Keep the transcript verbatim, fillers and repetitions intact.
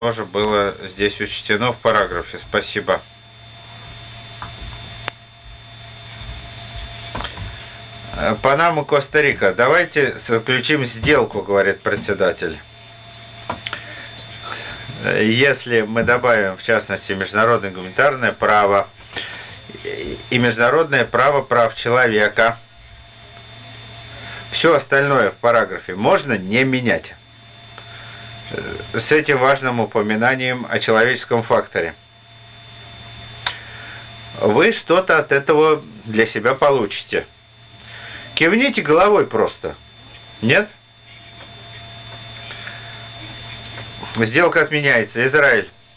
тоже было здесь учтено в параграфе. Спасибо. Панама, Коста-Рика. Давайте заключим сделку, говорит председатель. Если мы добавим, в частности, международное гуманитарное право и международное право прав человека, все остальное в параграфе можно не менять. С этим важным упоминанием о человеческом факторе. Вы что-то от этого для себя получите. Кивните головой просто. Нет? Сделка отменяется. Израиль.